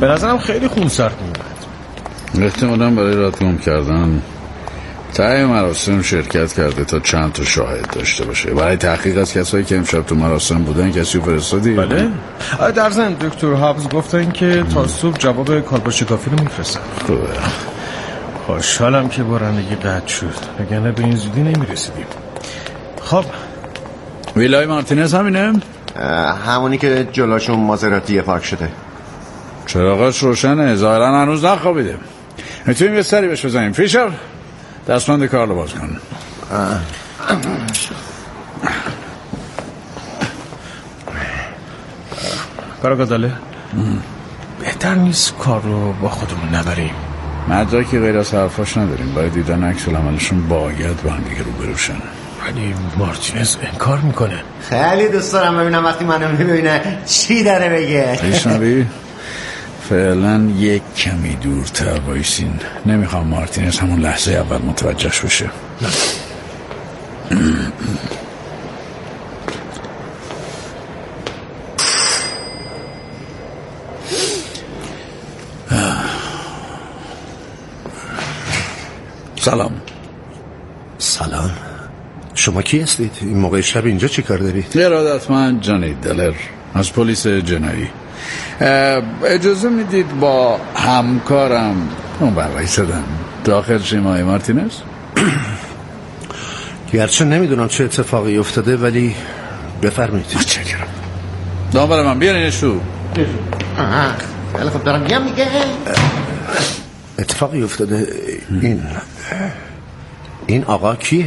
به نظرم خیلی خونسرد میومد. احتمالاً برای رد گم کردن ته مراسم شرکت کرده تا چند تا شاهد داشته باشه. برای تحقیق از کسایی که امشب تو مراسم بودن کسی رو فرستادی؟ بله. در ضمن دکتر هابز گفتن که تا صبح جواب کالباشکافی رو میفرستن. خوبه. خوشحالم که بارندگی قطع شد، وگرنه به این زودی نمیرسیدیم. خب ویلای مارتینز همینه؟ همونی که جلوشون مازراتی پارک شده. چراغاش روشنه، ظاهرا هنوز نخوابیده. میتونیم یه سری بهش بزنیم. فیشر دستمند کار رو باز کن. کاراگاه داله بهتر نیست کار رو با خودمون نبریم. مدرکی غیر از حرفاش نداریم. برای دیدن عکس العملشون باید با هم دیگه روبروشن. ولی مارتینز انکار میکنه. خیلی دوست دارم ببینم وقتی منو میبینه چی داره بگه. پیشنوی فعلا یک کمی دورتر بایسین. نمیخوام مارتینز همون لحظه اول متوجهش بشه. سلام. سلام. شما کی هستید؟ این موقع شب اینجا چی کار دارید؟ ارادتمند جانی دلر از پلیس جنایی. اجازه میدید با همکارم اون برای شدن داخل شیمای مارتینز؟ گرچه نمیدونم چه اتفاقی افتاده ولی بفرمایید. متشکرم. دنبال من بیارینش تو. خیلی خب دارم میگم میگه اتفاقی افتاده. این آقا کیه؟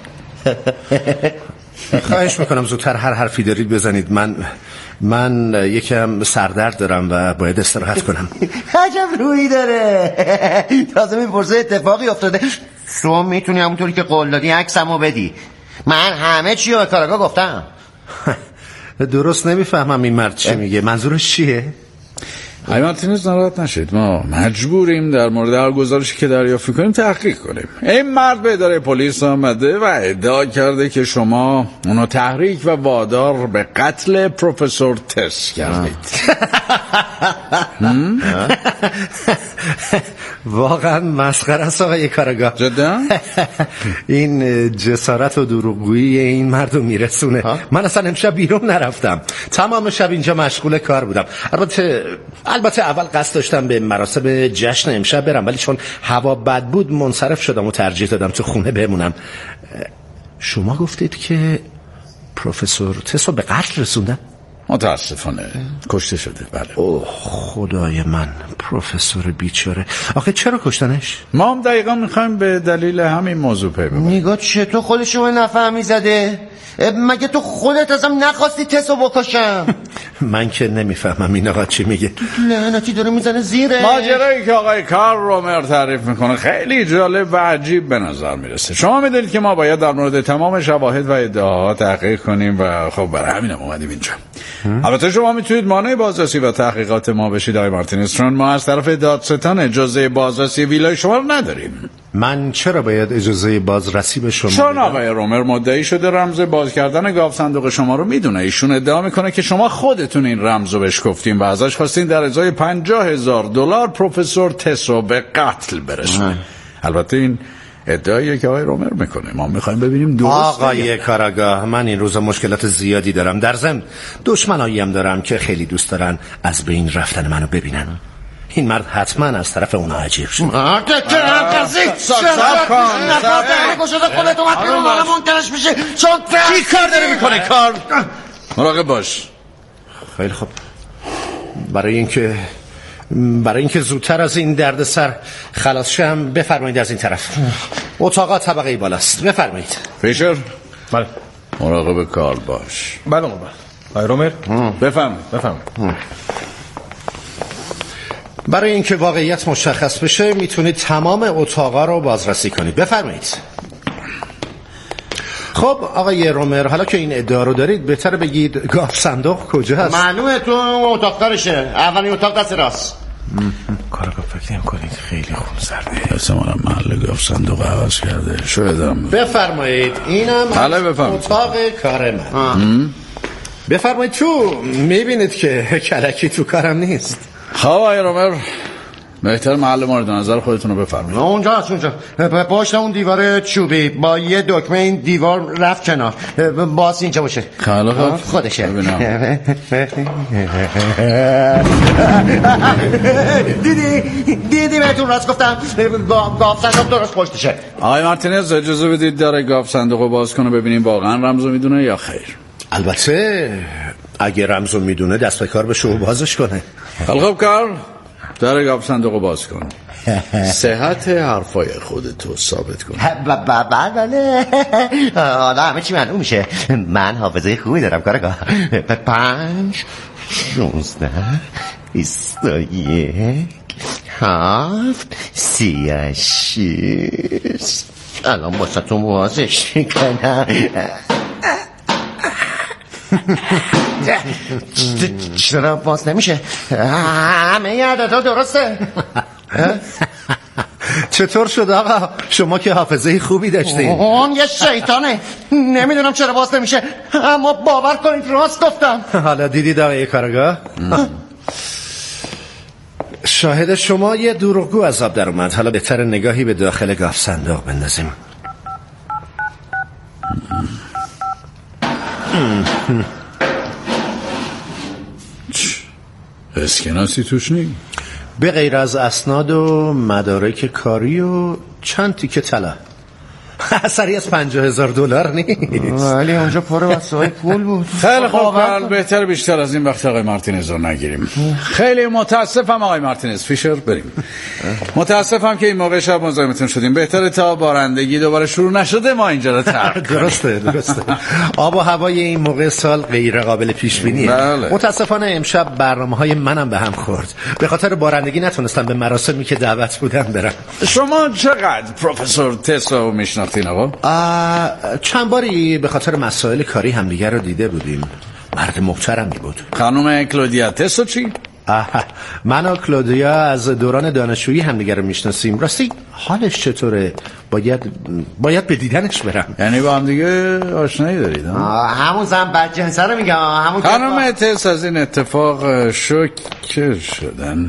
خواهش میکنم زودتر هر حرفی دارید بزنید. من یکم سردرد دارم و باید استراحت کنم. عجب روی داره. تازه میپرسه اتفاقی افتاده. شما میتونی همونطوری که قول دادی عکسمو بدی. من همه چی رو به کاراگاه گفتم. درست نمیفهمم این مرد چی میگه. منظورش چیه؟ های مارتینز ناراحت نشید. ما مجبوریم در مورد هر گزارشی که دریافت کنیم تحقیق کنیم. این مرد به اداره پلیس آمده و ادعا کرده که شما اونو تحریک و وادار به قتل پروفسور تس کردید. واقعا مسخره است آقای کاراگاه. جدا؟ این جسارت و دروغگویی این مردو میرسونه. من اصلا امشب بیرون نرفتم. تمام شب اینجا مشغول کار بودم. البته اول قصد داشتم به مراسم جشن امشب برم ولی چون هوا بد بود منصرف شدم و ترجیح دادم تو خونه بمونم. شما گفتید که پروفسور تسو به قتل رسوندن؟ متاسفانه کشته شده. بله. اوه خدای من، پروفسور بیچاره. آخه چرا کشتنش؟ ما هم دقیقا میخوایم به دلیل همین موضوع پی ببریم. نگاه چطور خودشو به نفهمی زده؟ مگه تو خودت ازم نخواستی تسو بکشم؟ من که نمیفهمم این آقا چی میگه. لعنتی داره میزنه زیره. ماجرایی که آقای کارل رومر تعریف میکنه خیلی جالب و عجیب به نظر میرسه. شما میدونید که ما باید در مورد تمام شواهد و ادعاها تحقیق کنیم و خب برای همینم اومدیم اینجا. البته شما میتونید مانع بازرسی و تحقیقات ما بشید آقای مارتینز، چون ما از طرف دادستان اجازه بازرسی ویلای شما رو نداریم. من چرا باید اجازه بازرسی به شما چون آقای رومر مدعی شده رمز باز کردن گاو صندوق شما رو میدونه. ایشون ادعا میکنه که شما خودتون این رمز رو بهش گفتین و ازش خواستین در ازای $50,000 پروفسور تس رو به قتل برسونه. البته این ادعاییه که آقای رومر میکنه. ما میخوایم ببینیم درسته. آقای کاراگاه، من این روزا مشکلات زیادی دارم. در ضمن دشمنایی هم دارم که خیلی دوست دارن از بین رفتن منو ببینن. این مرد حتما از طرف اونا عجیب شد. چی کار داره میکنه کار؟ مراقب باش. خیلی خوب. برای اینکه زودتر از این دردسر خلاص شم بفرمایید از این طرف. اتاقا طبقه بالاست. بفرمایید. فیشر. بله. مراقب کار باش. بله آقای رومر. بفرمایید. برای اینکه واقعیت مشخص بشه میتونید تمام اتاقا رو بازرسی کنید. بفرمایید. خب آقای رومر، حالا که این ادعا رو دارید بهتره بگید گاو صندوق کجا هست؟ معلومه تو اتاق دارشه. اولین اتاق دست راست. کاراگاه فکر نمی‌کنید خیلی خونسرده؟ احتمالاً محل گاو صندوق عوض کرده. شایدم. بفرمایید. اینم اتاق کار من. بفرمایید تو. میبینید که کلکی تو کارم نیست. خب آقای رومر، بهتر محل مورد نظر خودتون رو بفرمایید. اونجا هست، اونجا پشت اون دیوار چوبی با یه دکمه این دیوار رفت کنار. باز اینجا باشه. خلاص خودشه. ببینم. دیدی بهتون راست گفتم. گاف صندوق درست پشتشه. آقای مارتینز اجازه بدید در گاف صندوق رو باز کنه ببینیم واقعا رمزو میدونه یا خیر. البته اگه رمزو میدونه دست به کار بشه و بازش کنه. خب کار در گاف صندوق رو باز کن. صحت حرفای خودتو ثابت کن. بله. حالا همه چی معلوم میشه. من حافظه خوبی دارم کارگاه. 5 16 21 7 36. الان واسه تو بازش میکنم. چرا باز نمیشه؟ همه عددا درسته. چطور شد آقا؟ شما که حافظه خوبی داشتین. اون یه شیطانه. نمیدونم چرا باز نمیشه، اما باور کنید راست گفتم. حالا دیدید آقای کارگاه؟ شاهد شما یه دروغگو از آب در اومد. حالا بهتر نگاهی به داخل گاف صندوق بندازیم. اسکناسی توش نی؟ به غیر از اسناد و مدارک کاری و چند تیکه طلا. اثری از $50,000 نیست. ولی اونجا پر وسایل پول بود. خیلی خوب، بهتر بیشتر از این وقت آقای مارتینز رو نگیریم. خیلی متاسفم آقای مارتینز. فیشر بریم. متاسفم که این موقع شب مزاحمتون شدیم. بهتره تا بارندگی دوباره شروع نشده ما اینجا رو ترک کنیم. درسته. آب و هوای این موقع سال غیر قابل پیش بینیه. بله. متاسفانه امشب برنامه‌های منم به هم خورد. به خاطر بارندگی نتونستم به مراسمی که دعوت بودم برم. شما چقدر پروفسور تسو میشناختین آقا؟ چند باری به خاطر مسائل کاری همدیگر رو دیده بودیم. مرد محترمی بود. خانم کلودیا تسو چی؟ من و کلودیا از دوران دانشجویی همدیگر رو میشناسیم. راستی حالش چطوره؟ باید به دیدنش برم. یعنی با هم دیگه آشنایی دارید؟ همون زن بدجنسه رو میگم. خانم تس از این اتفاق شوکه شدن،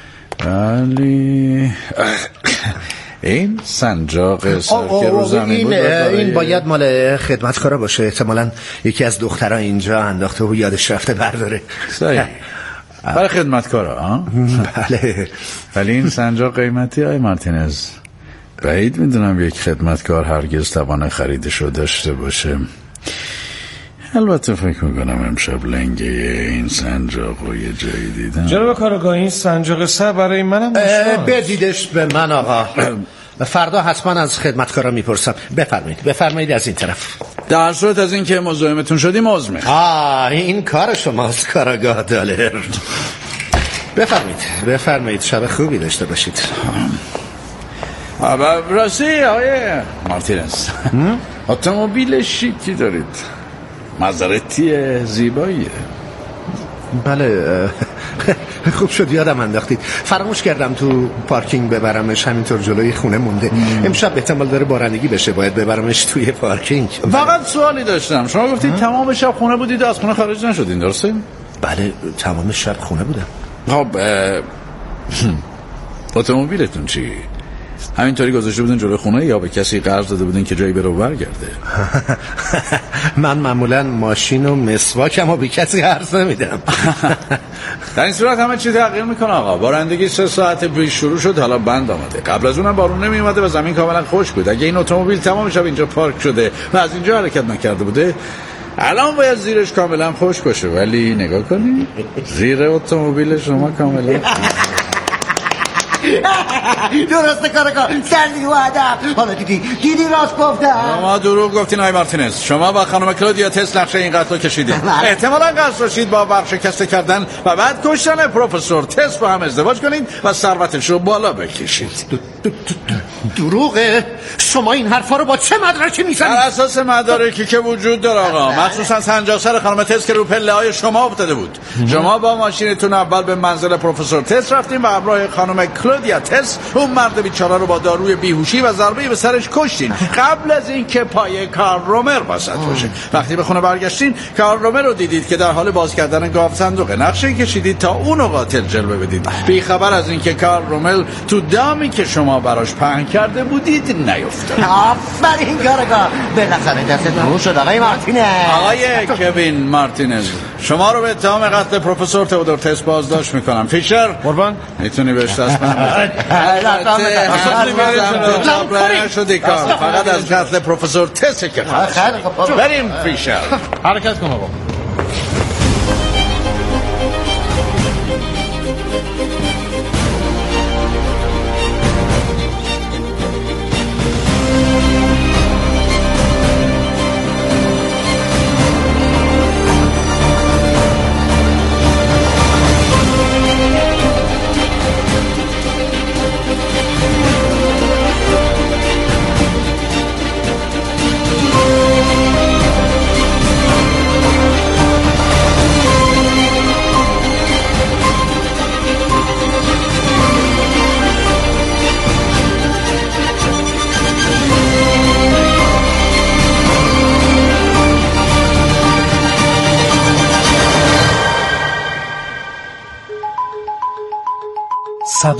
ولی این سنجاق سر که رو زمین بود این باید مال خدمتکارا باشه. احتمالاً یکی از دخترها اینجا انداخته و یادش رفته برداره. صحیح. برای خدمتکارا؟ بله. ولی این سنجاق قیمتی های مارتینز، بعید میدونم یک خدمتکار هرگز توان خریدشو داشته باشه. البته فکر میکنم امشب لنگه این سنجاق رو یه جایی دیدم. جناب کارگاه، این سنجاق سر برای منم بدیدش به من آقا. فردا حتما از خدمتکارا میپرسم. بفرمایید از این طرف. در صورت از این که مزاحمتون شدیم عذر میخوام. این کار شماست کارگاه دلر. بفرمایید شب خوبی داشته باشید. راستی آقای مارتینز، اتومبیل شیکی دارید، مزارتی زیباییه. بله. خوب شد یادم انداختید. فراموش کردم تو پارکینگ ببرمش، همینطور جلوی خونه مونده. امشب احتمال داره بارندگی بشه، باید ببرمش توی پارکینگ. فقط سوالی داشتم. شما گفتید تمام شب خونه بودید، از خونه خارج نشدین، درسته؟ بله، تمام شب خونه بودم. خب اتومبیلتون چی؟ همینطوری گذاشته بودین جلوی خونه یا به کسی قرض داده بودین که جایی بره و برگرده؟ من معمولا ماشین و مسواکم رو به کسی قرض نمیدم. در این صورت همه چی تغییر میکنه آقا. بارندگی 3 ساعت پیش شروع شد، حالا بند آمده. قبل از اونم بارون نمی اومده و زمین کاملا خشک بود. اگه این اتومبیل تمام شب اینجا پارک شده و از اینجا حرکت نکرده بوده، الان باید زیرش کاملا خشک باشه. ولی نگاه کنی زیر اتومبیل شما کاملا درسته کارگاه. سردی و ادب. حالا دیدی راست گفتم. ما دروغ گفتین آقای مارتینز. شما با خانم کلودیا تس نقشه این قتل رو کشیدین. احتمالاً قصد داشتید با ورشکسته کردن و بعد کشتن پروفسور تس با هم ازدواج کنید و ثروتش رو بالا بکشید. دروغه؟ شما این حرفا رو با چه مدرکی میزنید؟ بر اساس مدارکی که وجود داره آقا، مخصوصا سنجاقسر خانم تس که رو پله‌های شما افتاده بود. شما با ماشینتون اول به منزل پروفسور تس رفتین و همراه خانم کلودیا تس اون مرد بیچاره رو با داروی بیهوشی و ضربه به سرش کشتین قبل از اینکه پای کارل رومر وسط باشه. وقتی به خونه برگشتین کارل رومر رو دیدید که در حال باز کردن گاو صندوق، نقشه کشیدید تا اونو قاتل جلوه بدید، بی خبر از اینکه کارل رومر تو دامی که شما براش پهن کرده بودید نیفتاد. آفرین کاراگاه، بالاخره دستت رو شد آقای مارتینز. آقای کوین مارتینز، شما رو به اتهام قتل پروفسور تئودور تس بازداشت میکنم. فیشر قربان میتونی بهش دست بزنی؟ فقط از قتل پروفسور تس که خواهد. بریم فیشر. حرکت کن آقا. با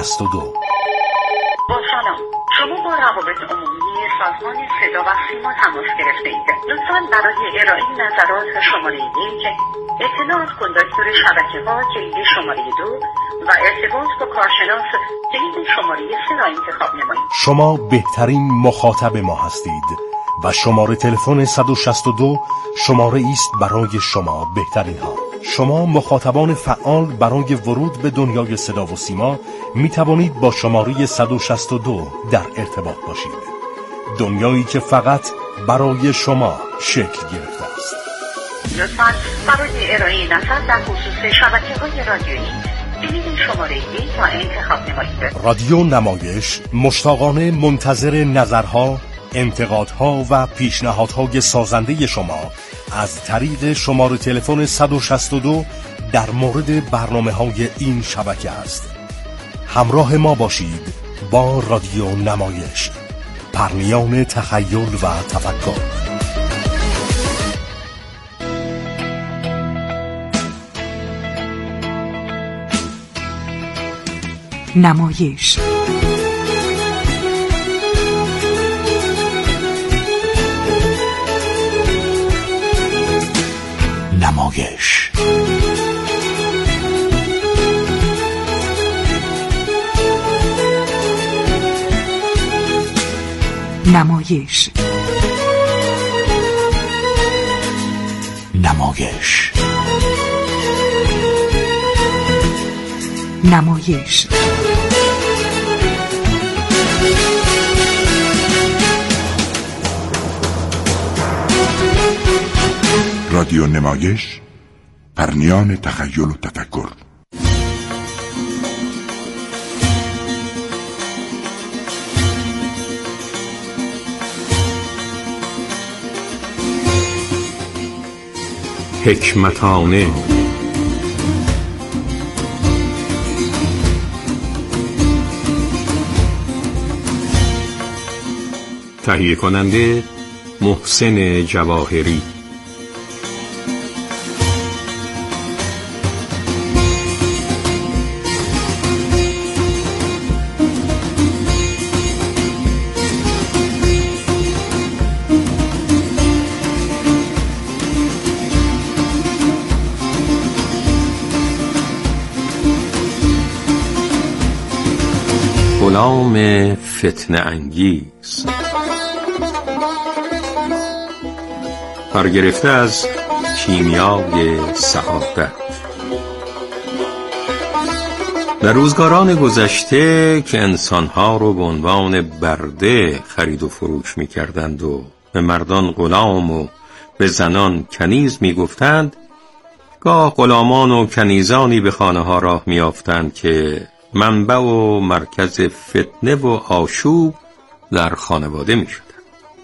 سلام، شما با روابط عمومی سازمان صدا و سیما تماس گرفته اید. لطفاً برای ارائه نظرات شماره 1 اطلاعات کنداکتور شبکه‌ها کلید شماره 2 و ارتباط با کارشناس کلید شماره 3 را انتخاب نمایید. شما بهترین مخاطب ما هستید و شماره تلفن 162 شماره است برای شما بهترین ها. شما مخاطبان فعال برای ورود به دنیای صدا و سیما می توانید با شماره 162 در ارتباط باشید. دنیایی که فقط برای شما شکل گرفته است. لطفاً برای ارائه نظر در خصوص شبکه‌های رادیویی کلید شماره 1 را انتخاب نمایید. رادیو نمایش مشتاقانه منتظر نظرها، انتقادها و پیشنهادهای سازنده شما از طریق شماره تلفن 162 در مورد برنامه‌های این شبکه است. همراه ما باشید با رادیو نمایش، پرنیان تخیل و تفکر. نمایش نمایش نمایش نمایش نمایش رادیو نمایش، پرنیان تخیل و تفکر. حکمتانه تهیه کننده محسن جواهری. غلام فتنه انگیز، برگرفته از کیمیای سعادت. در روزگاران گذشته که انسانها رو به عنوان برده خرید و فروش می کردند و به مردان غلام و به زنان کنیز می گفتند، گاه غلامان و کنیزانی به خانه ها راه می یافتند که منبع و مرکز فتنه و آشوب در خانواده می شدند.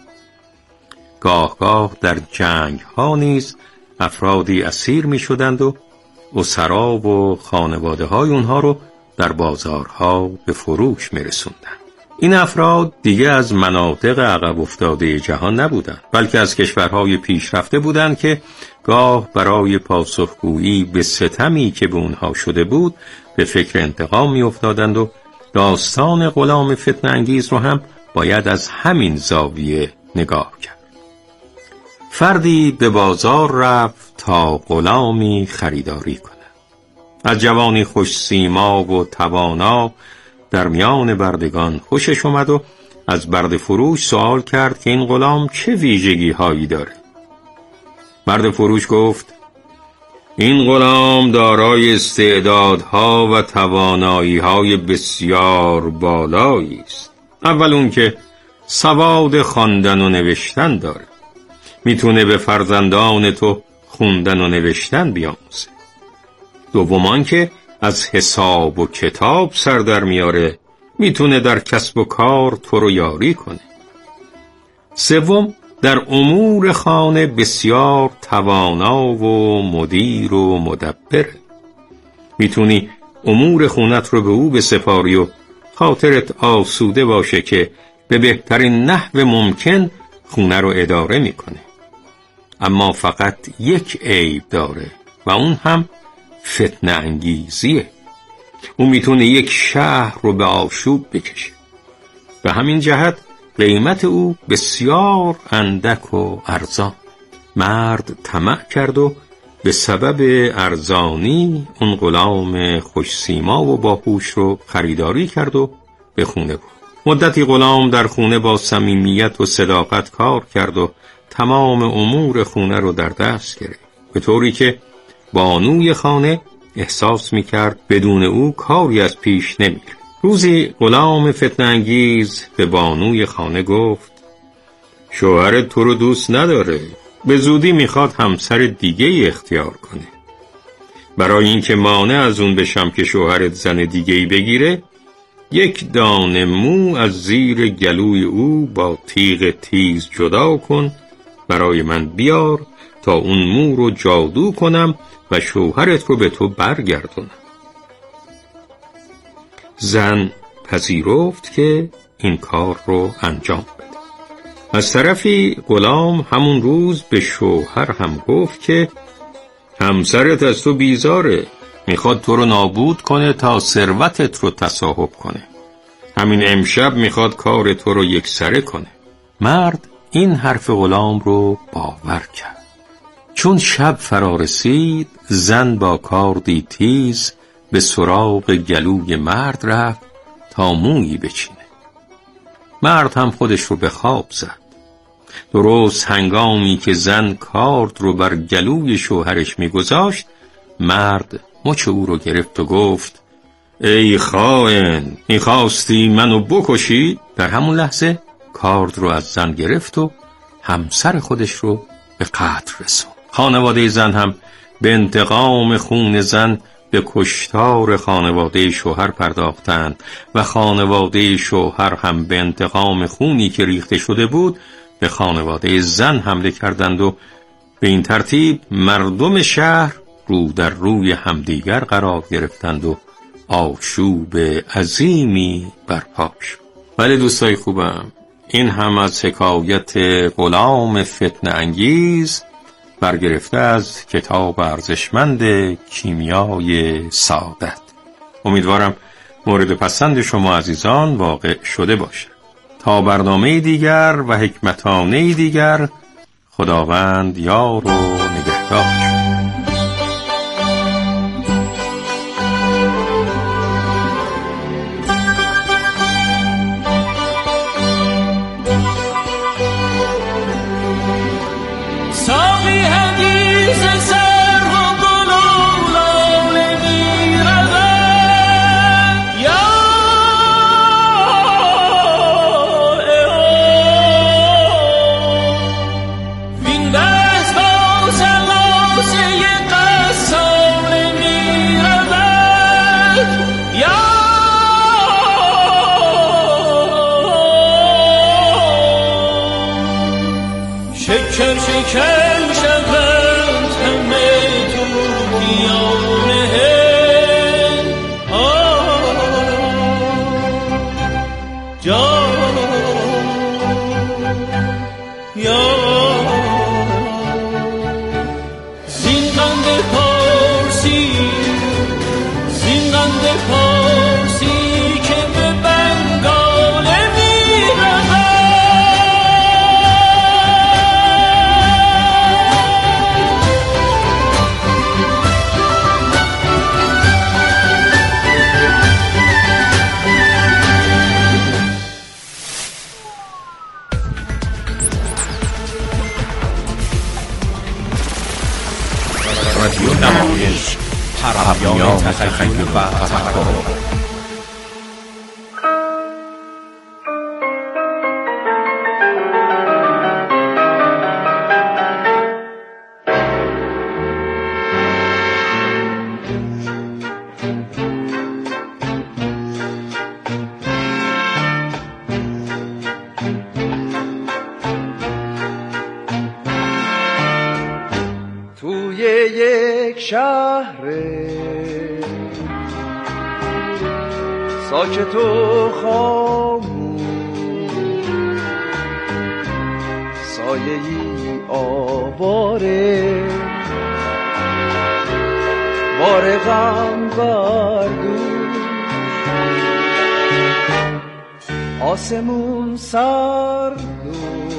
گاه در جنگ ها نیز افرادی اسیر می شدند و اسرا و خانواده های اونها رو در بازارها به فروش می‌رسوندند. این افراد دیگه از مناطق عقب افتاده جهان نبودند، بلکه از کشورهای پیشرفته بودند که گاه برای پاسخگویی به ستمی که به اونها شده بود به فکر انتقام می‌افتادند و داستان غلام فتنه انگیز رو هم باید از همین زاویه نگاه کرد. فردی به بازار رفت تا غلامی خریداری کند. از جوانی خوش سیما و توانا در میان بردگان خوشش اومد و از برده فروش سوال کرد که این غلام چه ویژگی هایی داره. برده فروش گفت این غلام دارای استعدادها و توانایی‌های بسیار بالایی است. اول اون که سواد خواندن و نوشتن داره، میتونه به فرزندان تو خوندن و نوشتن بیاموزه. دوم که از حساب و کتاب سر در میاره، میتونه در کسب و کار تو رو یاری کنه. سوم در امور خانه بسیار توانا و مدیر و مدبره. میتونی امور خونت رو به او بسپاری و خاطرت آسوده باشه که به بهترین نحو ممکن خونه رو اداره میکنه. اما فقط یک عیب داره و اون هم فتنه انگیزیه. اون میتونه یک شهر رو به آشوب بکشه. به همین جهت قیمت او بسیار اندک و ارزان. مرد طمع کرد و به سبب ارزانی اون غلام خوش سیما و باهوش رو خریداری کرد و به خونه برد. مدتی غلام در خونه با صمیمیت و صداقت کار کرد و تمام امور خونه رو در دست گرفت، به طوری که بانوی خانه احساس میکرد بدون او کاری از پیش نمیره. روزی غلام فتنه انگیز به بانوی خانه گفت شوهرت تو رو دوست نداره، به زودی میخواد همسر دیگه اختیار کنه. برای اینکه مانع از اون بشم که شوهرت زن دیگه‌ای بگیره، یک دانه مو از زیر گلوی او با تیغ تیز جدا کن، برای من بیار تا اون مو رو جادو کنم و شوهرت رو به تو برگردونم. زن پذیرفت که این کار رو انجام بده. از طرفی غلام همون روز به شوهر هم گفت که همسرت از تو بیزاره، میخواد تو رو نابود کنه تا ثروتت رو تصاحب کنه. همین امشب میخواد کار تو رو یکسره کنه. مرد این حرف غلام رو باور کرد. چون شب فرا رسید، زن با کاردی تیز به سراغ گلوی مرد رفت تا مویی بچینه. مرد هم خودش رو به خواب زد. درست هنگامی که زن کارد رو بر گلوی شوهرش میگذاشت، مرد مچ او رو گرفت و گفت ای خائن، میخواستی منو بکشی؟ در همون لحظه کارد رو از زن گرفت و همسر خودش رو به قتل رسوند. خانواده زن هم به انتقام خون زن به کشتار خانواده شوهر پرداختند و خانواده شوهر هم به انتقام خونی که ریخته شده بود به خانواده زن حمله کردند و به این ترتیب مردم شهر رو در روی همدیگر قرار گرفتند و آشوب عظیمی برپا شد. ولی دوستای خوبم، این هم از حکایت غلام فتنه انگیز برگرفته از کتاب ارزشمند کیمیای سعادت. امیدوارم مورد پسند شما عزیزان واقع شده باشه. تا برنامه دیگر و حکمتانه دیگر، خداوند یار و نگهدار. رادیو نمایش، پرنیان تخیل و تفکر. ساکت و خاموش سایه‌ای آواره بار غم بر دوش آسمون سرد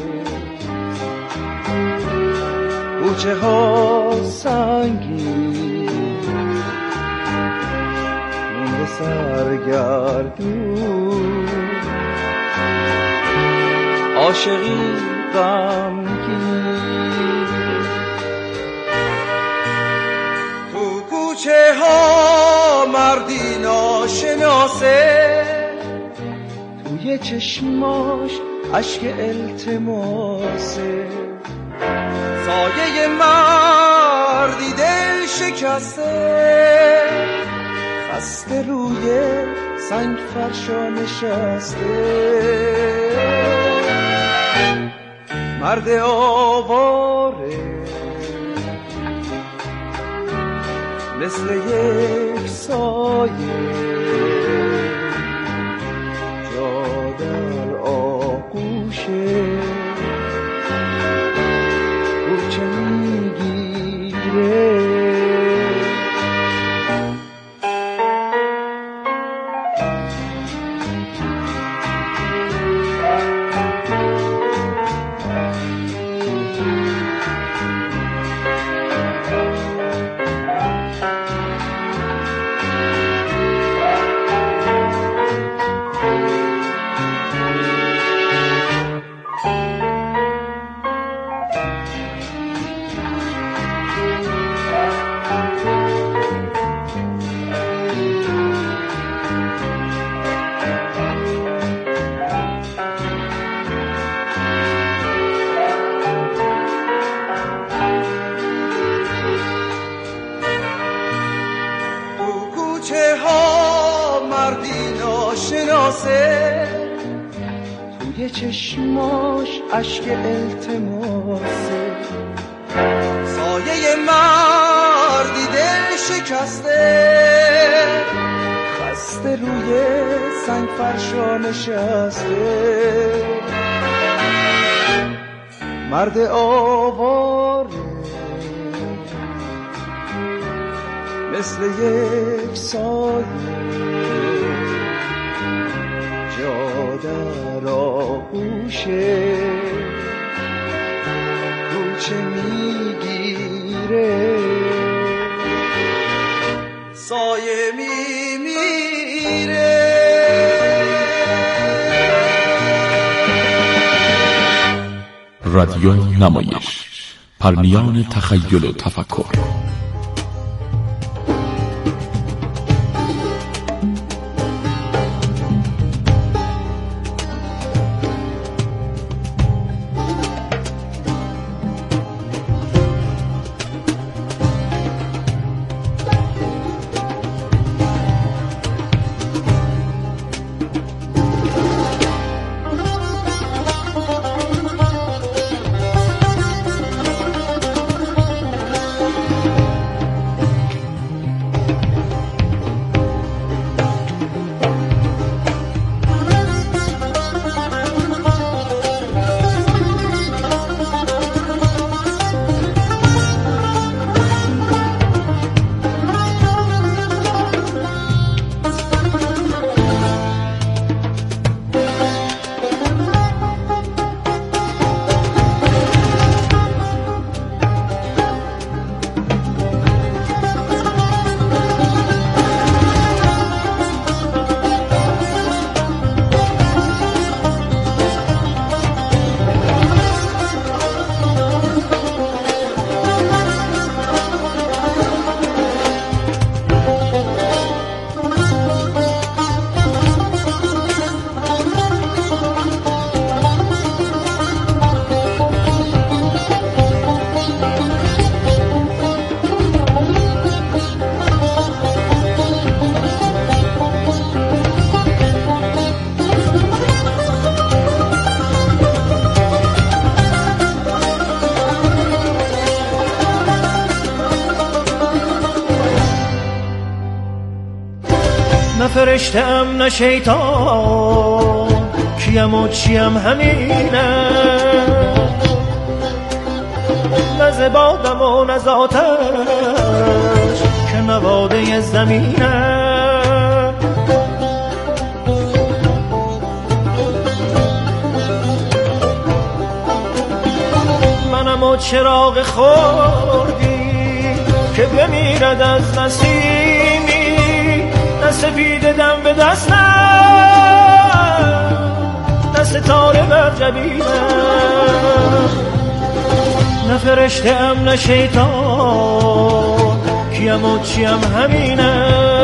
و کوچه ها سنگین سرگردون عاشقی غمگین تو کوچه ها مردی ناشناسه توی چشماش اشک التماسه سایه مردی دل شکسته خسته روی سنگ فرشا نشسته مرد آواره مثل یک سایه جا در آغوشه کوچه میگیره توی چشماش اشک التماسه سایه مردی دل شکسته خسته روی سنگ فرشا نشسته مرد آواره مثل یک سایه جا در آغوشه کوچه میگیره سایه میمیره رادیو نمایش، پرنیان تخیل و تفکر. فرشتم نه شیطان، کیم و چیم همینه، نه زبادم و نه ذاتش که نواده زمینه. منم و چراغ خوردی که بمیرد از نسیمی، نه سپید دم به دستم، نه ستاره بر جبینم، نه فرشته ام نه شیطان، کیم و چیم همینه.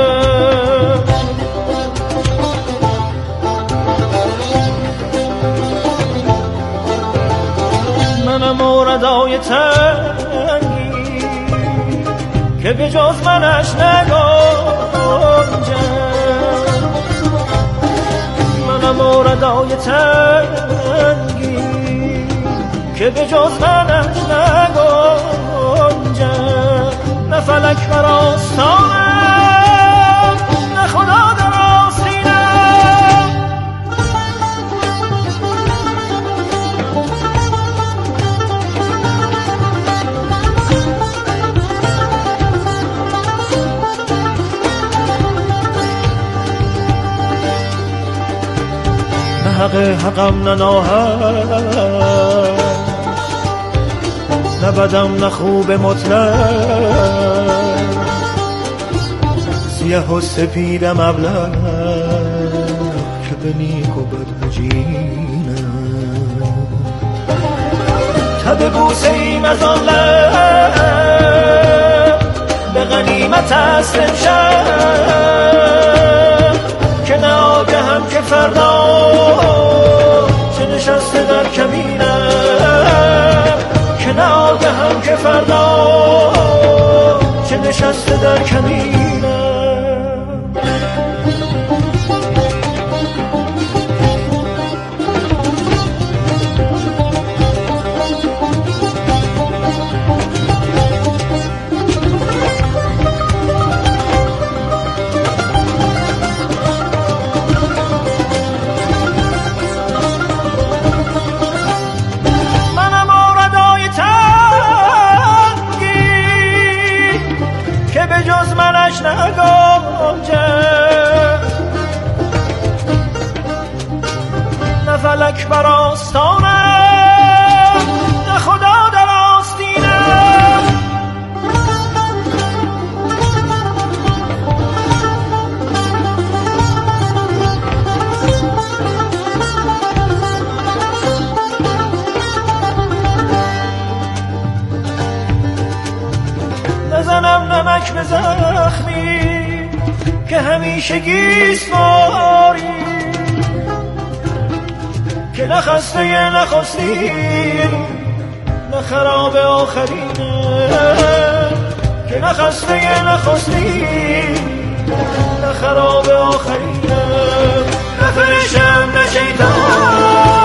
منم موردای تنگی که به جز منش نگنجه، منم موردای تنگی که به جز منش نگنجه، نه فلک بر آستانم، نه خدا در آستینم. نه حق حقم نه ناحق، نه بدم نه خوب مطلق، سیه و سپیدم ابله که به نیک و بد مجینه. تب بوسه ایم از آن لب به غنیمت است امشب، که نه آگهم که فردا چه نشسته در کمینه، که نه آگهم که فردا چه نشسته در کمینه. نه فلک بر آستانم، نه خدا در آستینم. نزنم نمک به زخمی که همیشه گیسواری، که نه خسته نخستیم نه خراب آخرینه، که نه خسته نخستیم نه خراب آخرینه. نه فرشتم نه شیطان،